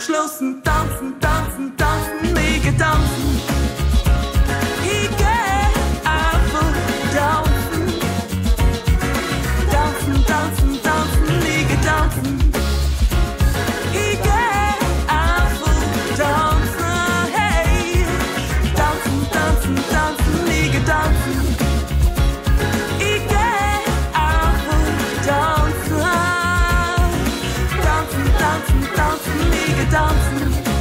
geschlossen. Tanzen, tanzen, tanzen, mega tanzen. Ich geh einfach tanzen. Tanzen, tanzen, tanzen, mega tanzen. Ich geh einfach tanzen. Hey, tanzen, tanzen, tanzen, mega tanzen. Ich geh einfach tanzen. Tanzen, tanzen, tanzen, mega tanzen.